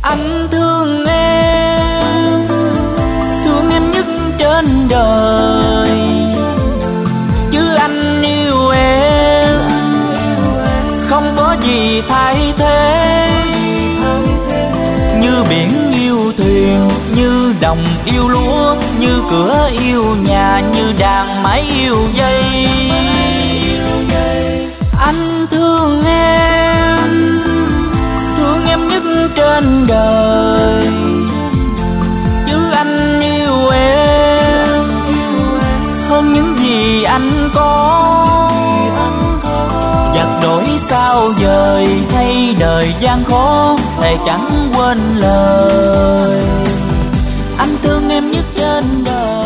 Anh thương em nhất trên đời, chứ anh yêu em không có gì thay thế. Như biển yêu thuyền, như đồng yêu lúa, như cửa yêu nhà, như đàn máy yêu dây. Anh thương em nhất trên đời, chứ anh yêu em hơn những gì anh có. Giặc đổi sao dời hay đời gian khó, thề chẳng quên lời. Anh thương em nhất trên đời.